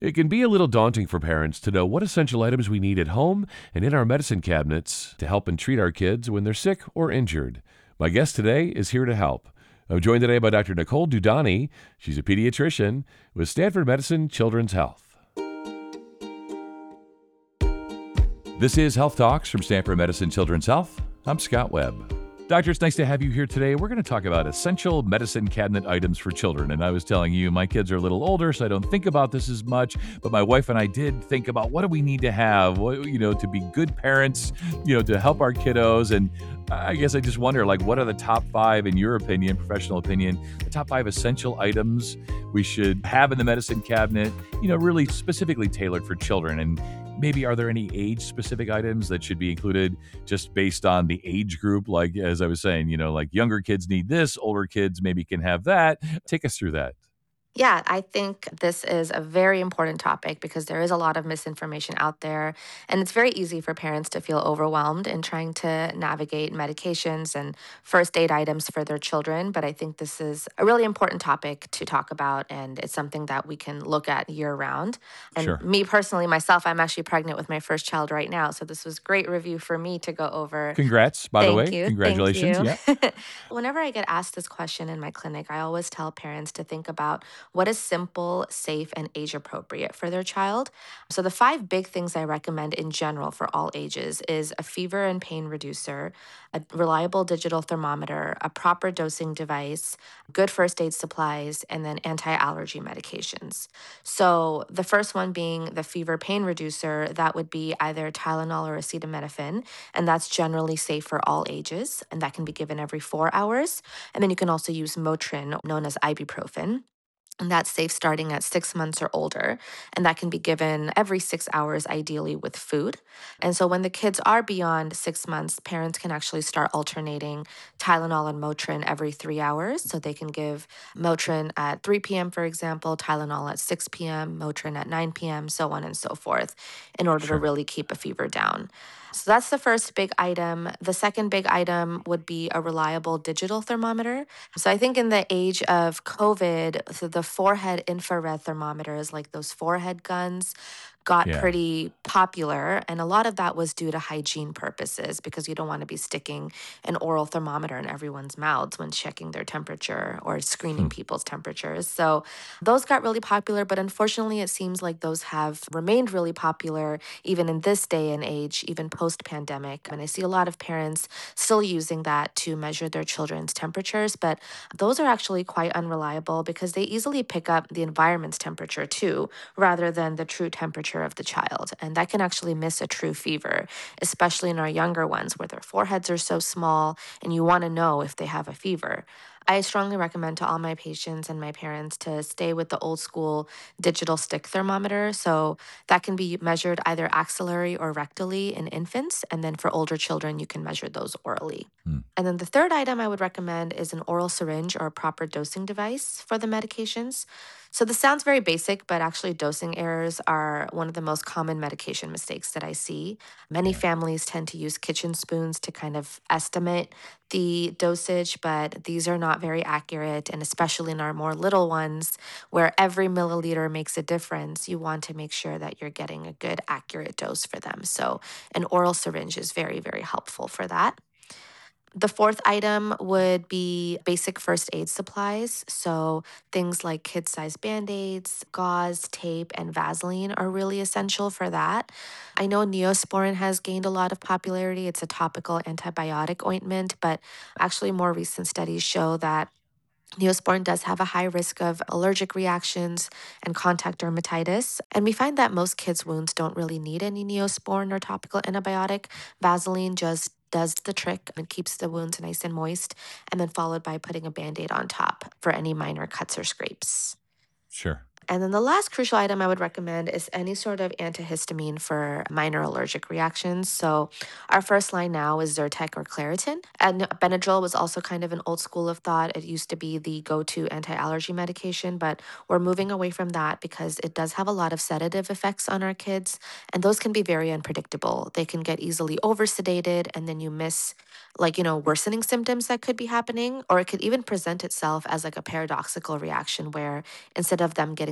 It can be a little daunting for parents to know what essential items we need at home and in our medicine cabinets to help and treat our kids when they're sick or injured. My guest today is here to help. I'm joined today by Dr. Nicole Dudani. She's a pediatrician with Stanford Medicine Children's Health. This is Health Talks from Stanford Medicine Children's Health. I'm Scott Webb. Doctor, it's nice to have you here today. We're going to talk about essential medicine cabinet items for children. And I was telling you, my kids are a little older, so I don't think about this as much. But my wife and I did think about what do we need to have, to be good parents, to help our kiddos. And I guess I just wonder, what are the top 5, in your opinion, professional opinion, the top 5 essential items we should have in the medicine cabinet, really specifically tailored for children? And maybe are there any age-specific items that should be included just based on the age group? Like, as I was saying, younger kids need this, older kids maybe can have that. Take us through that. Yeah, I think this is a very important topic because there is a lot of misinformation out there, and it's very easy for parents to feel overwhelmed in trying to navigate medications and first aid items for their children. But I think this is a really important topic to talk about, and it's something that we can look at year round. And Sure. me personally, myself, I'm actually pregnant with my first child right now. So this was great review for me to go over. Congrats, by the Thank way. you. Thank Congratulations. you. Yeah. Whenever I get asked this question in my clinic, I always tell parents to think about what is simple, safe, and age appropriate for their child. So, the 5 big things I recommend in general for all ages is a fever and pain reducer, a reliable digital thermometer, a proper dosing device, good first aid supplies, and then anti allergy medications. So, the first one being the fever pain reducer, that would be either Tylenol or acetaminophen, and that's generally safe for all ages, and that can be given every 4 hours. And then you can also use Motrin, known as ibuprofen. And that's safe starting at 6 months or older. And that can be given every 6 hours, ideally with food. And so when the kids are beyond 6 months, parents can actually start alternating Tylenol and Motrin every 3 hours. So they can give Motrin at 3 p.m., for example, Tylenol at 6 p.m., Motrin at 9 p.m., so on and so forth, in order to Sure. really keep a fever down. So that's the first big item. The second big item would be a reliable digital thermometer. So I think in the age of COVID, so the forehead infrared thermometers, like those forehead guns, got Yeah. pretty popular. And a lot of that was due to hygiene purposes because you don't want to be sticking an oral thermometer in everyone's mouths when checking their temperature or screening Hmm. people's temperatures. So those got really popular, but unfortunately, it seems like those have remained really popular even in this day and age, even post pandemic. And I see a lot of parents still using that to measure their children's temperatures, but those are actually quite unreliable because they easily pick up the environment's temperature too, rather than the true temperature of the child. And that can actually miss a true fever, especially in our younger ones where their foreheads are so small and you want to know if they have a fever. I strongly recommend to all my patients and my parents to stay with the old school digital stick thermometer. So that can be measured either axillary or rectally in infants. And then for older children, you can measure those orally. Hmm. And then the third item I would recommend is an oral syringe or a proper dosing device for the medications. So this sounds very basic, but actually, dosing errors are one of the most common medication mistakes that I see. Many Yeah. families tend to use kitchen spoons to kind of estimate the dosage, but these are not very accurate. And especially in our more little ones, where every milliliter makes a difference, you want to make sure that you're getting a good, accurate dose for them. So, an oral syringe is very, very helpful for that. The fourth item would be basic first aid supplies. So, things like kid sized band aids, gauze, tape, and Vaseline are really essential for that. I know Neosporin has gained a lot of popularity. It's a topical antibiotic ointment, but actually, more recent studies show that Neosporin does have a high risk of allergic reactions and contact dermatitis. And we find that most kids' wounds don't really need any Neosporin or topical antibiotic. Vaseline just does the trick and keeps the wounds nice and moist, and then followed by putting a band aid on top for any minor cuts or scrapes. Sure. And then the last crucial item I would recommend is any sort of antihistamine for minor allergic reactions. So our first line now is Zyrtec or Claritin. And Benadryl was also kind of an old school of thought. It used to be the go-to anti-allergy medication, but we're moving away from that because it does have a lot of sedative effects on our kids, and those can be very unpredictable. They can get easily oversedated, and then you miss worsening symptoms that could be happening, or it could even present itself as like a paradoxical reaction where instead of them getting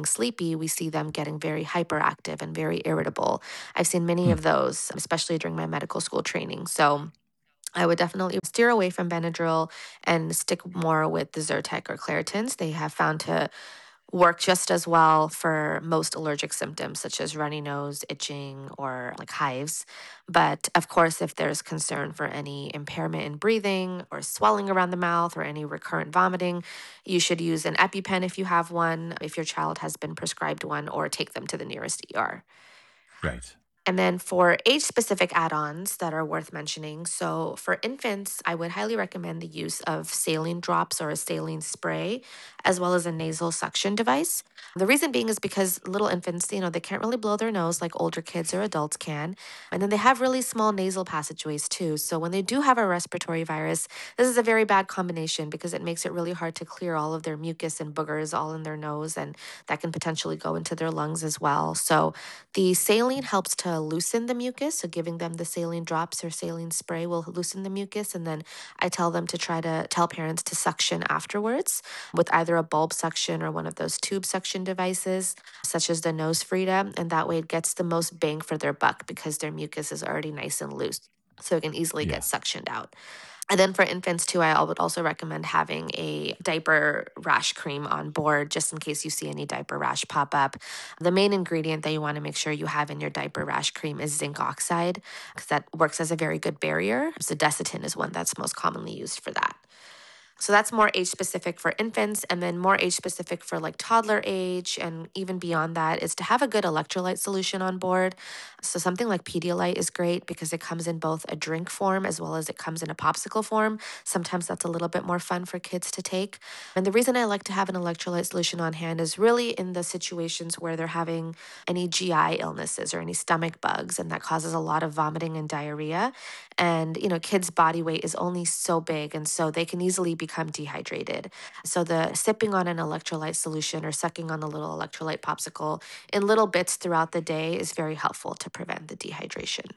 sleepy, we see them getting very hyperactive and very irritable. I've seen many Hmm. of those, especially during my medical school training. So I would definitely steer away from Benadryl and stick more with the Zyrtec or Claritins. They have found to work just as well for most allergic symptoms, such as runny nose, itching, or like hives. But of course, if there's concern for any impairment in breathing or swelling around the mouth or any recurrent vomiting, you should use an EpiPen if you have one, if your child has been prescribed one, or take them to the nearest ER. Right. And then for age specific add ons that are worth mentioning. So for infants, I would highly recommend the use of saline drops or a saline spray, as well as a nasal suction device. The reason being is because little infants, they can't really blow their nose like older kids or adults can. And then they have really small nasal passageways too. So when they do have a respiratory virus, this is a very bad combination because it makes it really hard to clear all of their mucus and boogers all in their nose. And that can potentially go into their lungs as well. So the saline helps to loosen the mucus. So, giving them the saline drops or saline spray will loosen the mucus. And then I tell them to try to tell parents to suction afterwards with either a bulb suction or one of those tube suction devices, such as the Nose Frida. And that way it gets the most bang for their buck because their mucus is already nice and loose. So, it can easily get Yeah. suctioned out. And then for infants too, I would also recommend having a diaper rash cream on board just in case you see any diaper rash pop up. The main ingredient that you want to make sure you have in your diaper rash cream is zinc oxide because that works as a very good barrier. So Desitin is one that's most commonly used for that. So that's more age specific for infants, and then more age specific for like toddler age and even beyond that is to have a good electrolyte solution on board. So something like Pedialyte is great because it comes in both a drink form as well as it comes in a popsicle form. Sometimes that's a little bit more fun for kids to take. And the reason I like to have an electrolyte solution on hand is really in the situations where they're having any GI illnesses or any stomach bugs, and that causes a lot of vomiting and diarrhea. And, kids' body weight is only so big, and so they can easily become dehydrated. So, the sipping on an electrolyte solution or sucking on a little electrolyte popsicle in little bits throughout the day is very helpful to prevent the dehydration.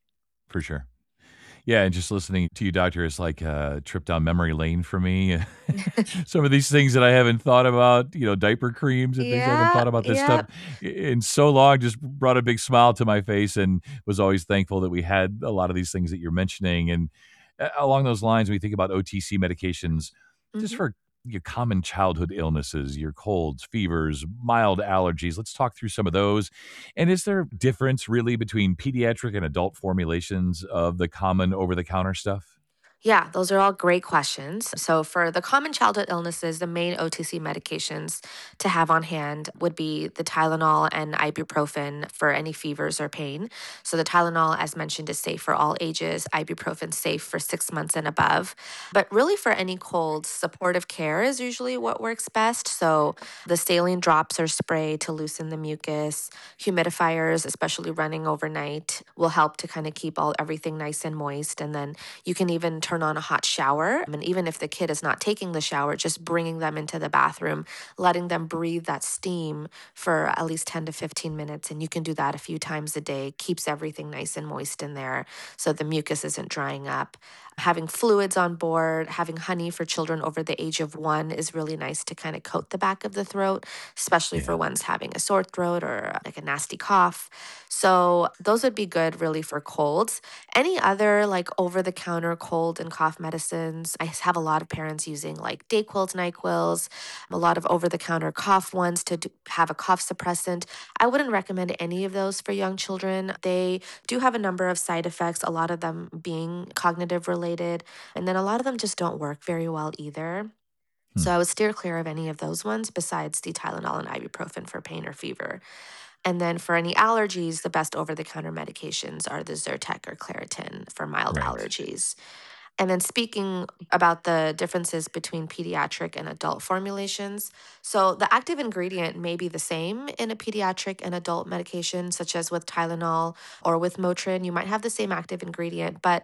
For sure. Yeah, and just listening to you, doctor, is like a trip down memory lane for me. Some of these things that I haven't thought about, diaper creams and things I haven't Yeah, thought about this stuff yeah. in so long, just brought a big smile to my face and was always thankful that we had a lot of these things that you're mentioning. And along those lines, when we think about OTC medications, just Mhm. for your common childhood illnesses, your colds, fevers, mild allergies, let's talk through some of those. And is there a difference really between pediatric and adult formulations of the common over the counter stuff? Yeah, those are all great questions. So, for the common childhood illnesses, the main OTC medications to have on hand would be the Tylenol and ibuprofen for any fevers or pain. So, the Tylenol, as mentioned, is safe for all ages, ibuprofen safe for 6 months and above. But really, for any colds, supportive care is usually what works best. So, the saline drops or spray to loosen the mucus, humidifiers, especially running overnight, will help to kind of keep everything nice and moist. And then you can even turn on a hot shower. And even if the kid is not taking the shower, just bringing them into the bathroom, letting them breathe that steam for at least 10 to 15 minutes. And you can do that a few times a day, keeps everything nice and moist in there so the mucus isn't drying up. Having fluids on board, having honey for children over the age of 1 is really nice to kind of coat the back of the throat, especially for Yeah. ones having a sore throat or like a nasty cough. So, those would be good really for colds. Any other like over the counter cold and cough medicines? I have a lot of parents using like Dayquils, NyQuils, a lot of over the counter cough ones to have a cough suppressant. I wouldn't recommend any of those for young children. They do have a number of side effects, a lot of them being cognitive related, and then a lot of them just don't work very well either. Hmm. So I would steer clear of any of those ones besides the Tylenol and ibuprofen for pain or fever. And then for any allergies, the best over the counter medications are the Zyrtec or Claritin for mild Right. allergies. And then speaking about the differences between pediatric and adult formulations, so the active ingredient may be the same in a pediatric and adult medication, such as with Tylenol or with Motrin. You might have the same active ingredient, but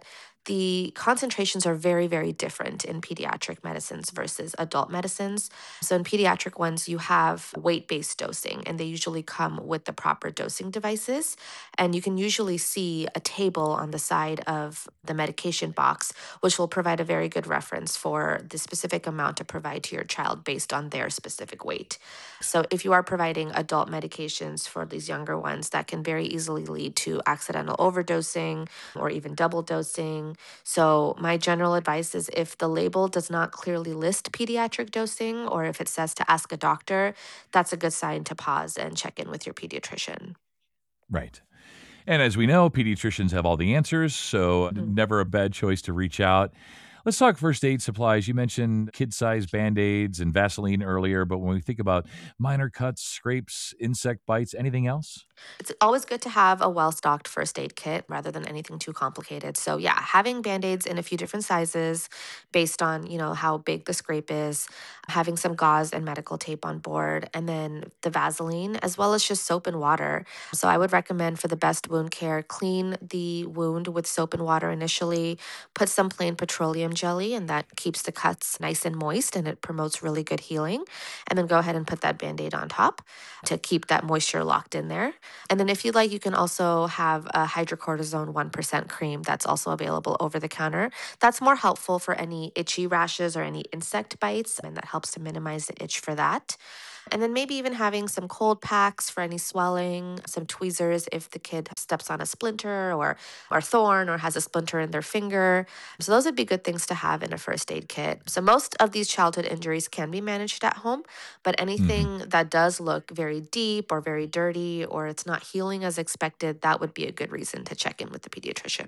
the concentrations are very, very different in pediatric medicines versus adult medicines. So, in pediatric ones, you have weight based dosing, and they usually come with the proper dosing devices. And you can usually see a table on the side of the medication box, which will provide a very good reference for the specific amount to provide to your child based on their specific weight. So, if you are providing adult medications for these younger ones, that can very easily lead to accidental overdosing or even double dosing. So, my general advice is if the label does not clearly list pediatric dosing or if it says to ask a doctor, that's a good sign to pause and check in with your pediatrician. Right. And as we know, pediatricians have all the answers, so Mhm. never a bad choice to reach out. Let's talk first aid supplies. You mentioned kid-sized Band-Aids and Vaseline earlier, but when we think about minor cuts, scrapes, insect bites, anything else? It's always good to have a well stocked first aid kit rather than anything too complicated. So, yeah, having band aids in a few different sizes based on, how big the scrape is, having some gauze and medical tape on board, and then the Vaseline, as well as just soap and water. So, I would recommend for the best wound care, clean the wound with soap and water initially, put some plain petroleum jelly, and that keeps the cuts nice and moist and it promotes really good healing. And then go ahead and put that band aid on top to keep that moisture locked in there. And then, if you'd like, you can also have a hydrocortisone 1% cream that's also available over the counter. That's more helpful for any itchy rashes or any insect bites, and that helps to minimize the itch for that. And then maybe even having some cold packs for any swelling, some tweezers if the kid steps on a splinter or thorn or has a splinter in their finger. So those would be good things to have in a first aid kit. So most of these childhood injuries can be managed at home, but Mhm. anything that does look very deep or very dirty or it's not healing as expected, that would be a good reason to check in with the pediatrician.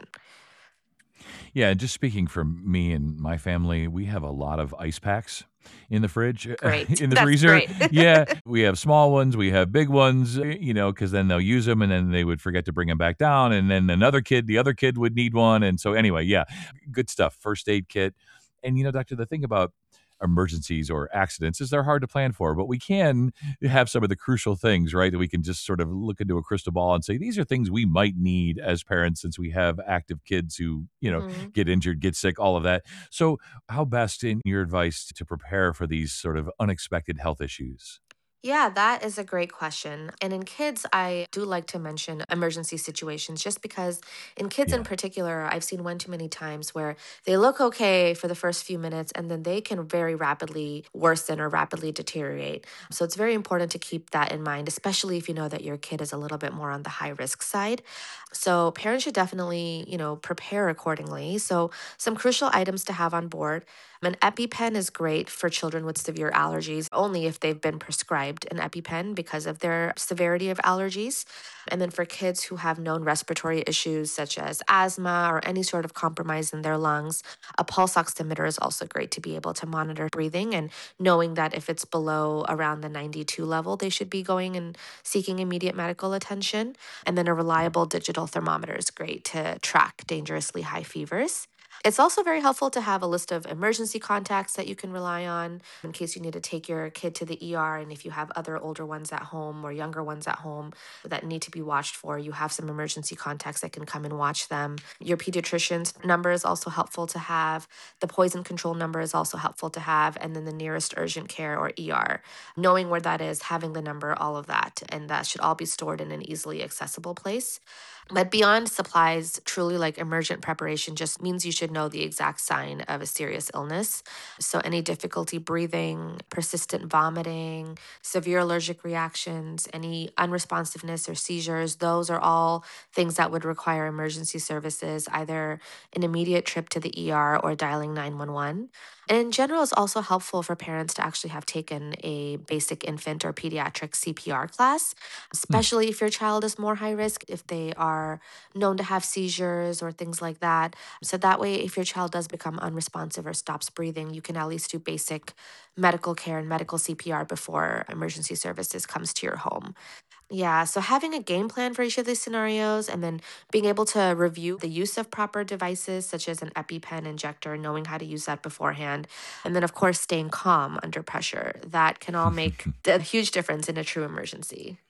Yeah, just speaking for me and my family, we have a lot of ice packs in the fridge, Great. in the That's freezer. great. Yeah, we have small ones, we have big ones, because then they'll use them and then they would forget to bring them back down. And then the other kid would need one. And so, anyway, yeah, good stuff. First aid kit. And, doctor, the thing about emergencies or accidents is they're hard to plan for, but we can have some of the crucial things, right? That we can just sort of look into a crystal ball and say, these are things we might need as parents since we have active kids who, Mhm. get injured, get sick, all of that. So, how best, in your advice, to prepare for these sort of unexpected health issues? Yeah, that is a great question. And in kids, I do like to mention emergency situations just because in kids in Yeah. particular, I've seen one too many times where they look okay for the first few minutes and then they can very rapidly worsen or rapidly deteriorate. So it's very important to keep that in mind, especially if you know that your kid is a little bit more on the high risk side. So parents should definitely, prepare accordingly. So some crucial items to have on board. An EpiPen is great for children with severe allergies, only if they've been prescribed an EpiPen because of their severity of allergies. And then for kids who have known respiratory issues such as asthma or any sort of compromise in their lungs, a pulse oximeter is also great to be able to monitor breathing and knowing that if it's below around the 92 level, they should be going and seeking immediate medical attention. And then a reliable digital thermometer is great to track dangerously high fevers. It's also very helpful to have a list of emergency contacts that you can rely on in case you need to take your kid to the ER. And if you have other older ones at home or younger ones at home that need to be watched for, you have some emergency contacts that can come and watch them. Your pediatrician's number is also helpful to have. The poison control number is also helpful to have. And then the nearest urgent care or ER. Knowing where that is, having the number, all of that. And that should all be stored in an easily accessible place. But beyond supplies, truly like emergent preparation just means you should know the exact sign of a serious illness. So, any difficulty breathing, persistent vomiting, severe allergic reactions, any unresponsiveness or seizures, those are all things that would require emergency services, either an immediate trip to the ER or dialing 911. And in general, it's also helpful for parents to actually have taken a basic infant or pediatric CPR class, Hmm. especially if your child is more high risk, if they are known to have seizures or things like that. So that way, if your child does become unresponsive or stops breathing, you can at least do basic medical care and medical CPR before emergency services comes to your home. Yeah, so having a game plan for each of these scenarios and then being able to review the use of proper devices such as an EpiPen injector, knowing how to use that beforehand, and then of course staying calm under pressure. That can all make a huge difference in a true emergency.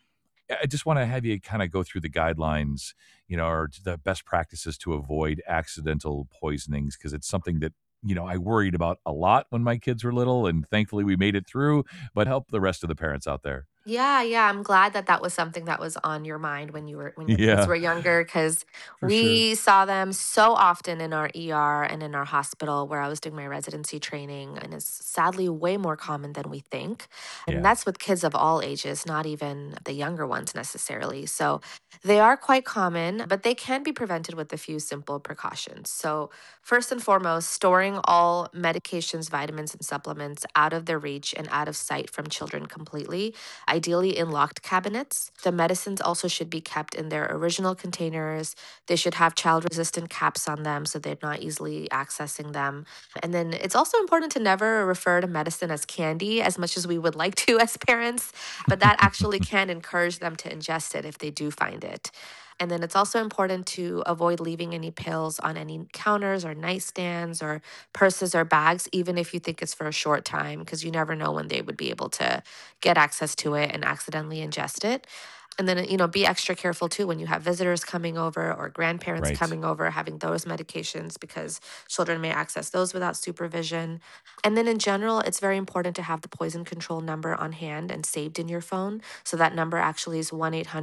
I just want to have you kind of go through the guidelines, or the best practices to avoid accidental poisonings, because it's something that, I worried about a lot when my kids were little, and thankfully we made it through, but help the rest of the parents out there. Yeah, yeah, I'm glad that that was something that was on your mind when your kids Yeah, were younger, because for sure. we saw them so often in our ER and in our hospital where I was doing my residency training, and it's sadly way more common than we think. And Yeah. that's with kids of all ages, not even the younger ones necessarily. So they are quite common, but they can be prevented with a few simple precautions. So first and foremost, storing all medications, vitamins, and supplements out of their reach and out of sight from children completely, ideally in locked cabinets. The medicines also should be kept in their original containers. They should have child resistant caps on them so they're not easily accessing them. And then it's also important to never refer to medicine as candy as much as we would like to as parents, but that actually can encourage them to ingest it if they do find it. And then it's also important to avoid leaving any pills on any counters or nightstands or purses or bags, even if you think it's for a short time, because you never know when they would be able to get access to it and accidentally ingest it. And then, be extra careful too when you have visitors coming over or grandparents Right. coming over, having those medications because children may access those without supervision. And then, in general, it's very important to have the poison control number on hand and saved in your phone. So that number actually is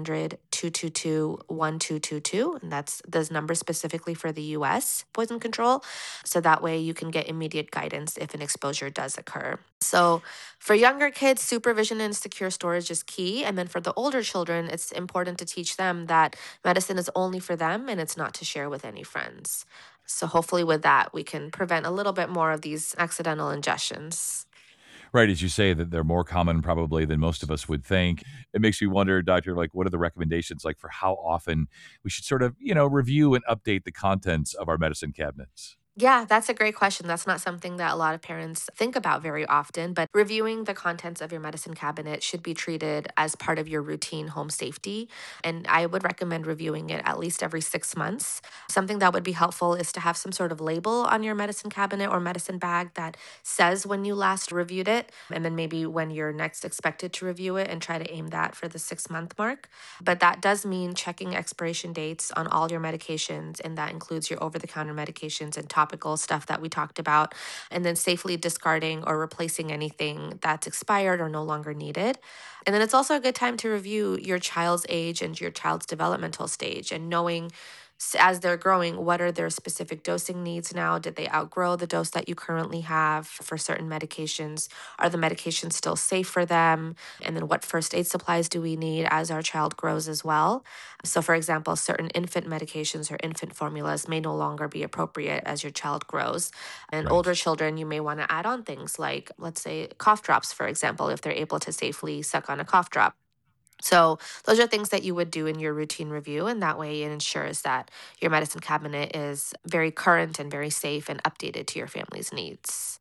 1-800-222-1222. And that's this number specifically for the US poison control. So that way you can get immediate guidance if an exposure does occur. So, for younger kids, supervision and secure storage is key. And then for the older children, it's important to teach them that medicine is only for them and it's not to share with any friends. So, hopefully, with that, we can prevent a little bit more of these accidental ingestions. Right, as you say, that they're more common probably than most of us would think. It makes me wonder, doctor, like, what are the recommendations, like, for how often we should sort of, review and update the contents of our medicine cabinets? Yeah, that's a great question. That's not something that a lot of parents think about very often, but reviewing the contents of your medicine cabinet should be treated as part of your routine home safety. And I would recommend reviewing it at least every 6 months. Something that would be helpful is to have some sort of label on your medicine cabinet or medicine bag that says when you last reviewed it, and then maybe when you're next expected to review it, and try to aim that for the 6 month mark. But that does mean checking expiration dates on all your medications, and that includes your over the counter medications and topical stuff that we talked about, and then safely discarding or replacing anything that's expired or no longer needed. And then it's also a good time to review your child's age and your child's developmental stage and knowing as they're growing, what are their specific dosing needs now? Did they outgrow the dose that you currently have for certain medications? Are the medications still safe for them? And then what first aid supplies do we need as our child grows as well? So, for example, certain infant medications or infant formulas may no longer be appropriate as your child grows. And older Right. children, you may want to add on things like, let's say, cough drops, for example, if they're able to safely suck on a cough drop. So, those are things that you would do in your routine review, and that way it ensures that your medicine cabinet is very current and very safe and updated to your family's needs.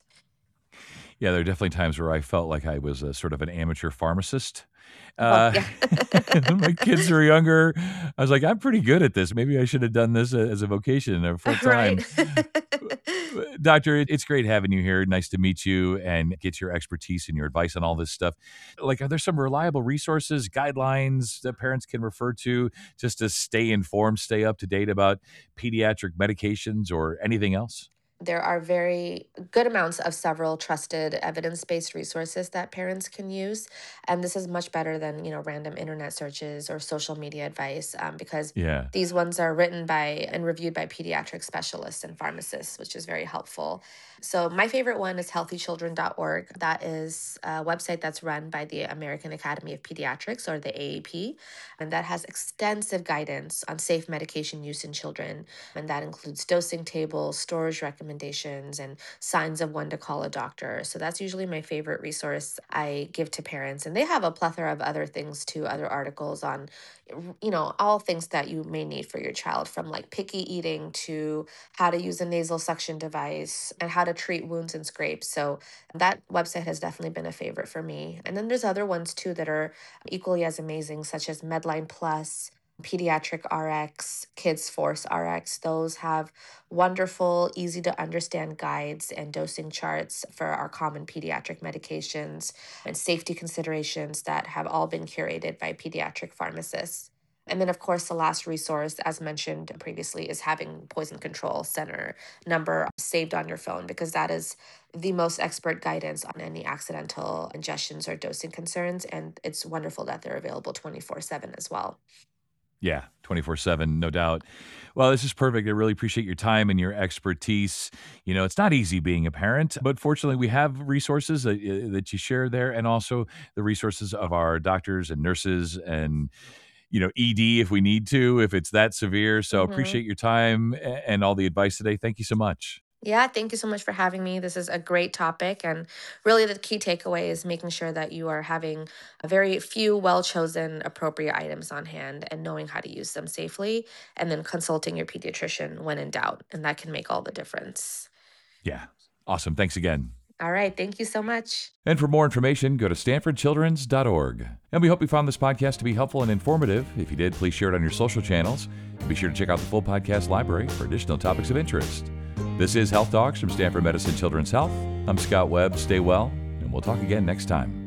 Yeah, there are definitely times where I felt like I was a sort of an amateur pharmacist. Oh, Uh, yeah. when my kids were younger, I was like, "I'm pretty good at this. Maybe I should have done this as a vocation or full Right. time." Doctor, it's great having you here. Nice to meet you and get your expertise and your advice on all this stuff. Like, are there some reliable resources, guidelines that parents can refer to just to stay informed, stay up to date about pediatric medications or anything else? There are very good amounts of several trusted evidence-based resources that parents can use, and this is much better than random internet searches or social media advice, because Yeah. these ones are written by and reviewed by pediatric specialists and pharmacists, which is very helpful. So my favorite one is healthychildren.org. That is a website that's run by the American Academy of Pediatrics, or the AAP, and that has extensive guidance on safe medication use in children, and that includes dosing tables, storage recommendations, and signs of when to call a doctor. So that's usually my favorite resource I give to parents. And they have a plethora of other things too, other articles on, all things that you may need for your child, from like picky eating to how to use a nasal suction device and how to treat wounds and scrapes. So that website has definitely been a favorite for me. And then there's other ones too that are equally as amazing, such as Medline Plus, Pediatric RX, Kids Force RX. Those have wonderful, easy to understand guides and dosing charts for our common pediatric medications and safety considerations that have all been curated by pediatric pharmacists. And then, of course, the last resource, as mentioned previously, is having Poison Control Center number saved on your phone because that is the most expert guidance on any accidental ingestions or dosing concerns. And it's wonderful that they're available 24/7 as well. Yeah, 24/7, no doubt. Well, this is perfect. I really appreciate your time and your expertise. It's not easy being a parent, but fortunately, we have resources that you share there, and also the resources of our doctors and nurses and ED if we need to, if it's that severe. So Mhm. appreciate your time and all the advice today. Thank you so much. Yeah, thank you so much for having me. This is a great topic. And really, the key takeaway is making sure that you are having a very few well chosen appropriate items on hand and knowing how to use them safely, and then consulting your pediatrician when in doubt. And that can make all the difference. Yeah, awesome. Thanks again. All right. Thank you so much. And for more information, go to stanfordchildrens.org. And we hope you found this podcast to be helpful and informative. If you did, please share it on your social channels. And be sure to check out the full podcast library for additional topics of interest. This is Health Talks from Stanford Medicine Children's Health. I'm Scott Webb. Stay well, and we'll talk again next time.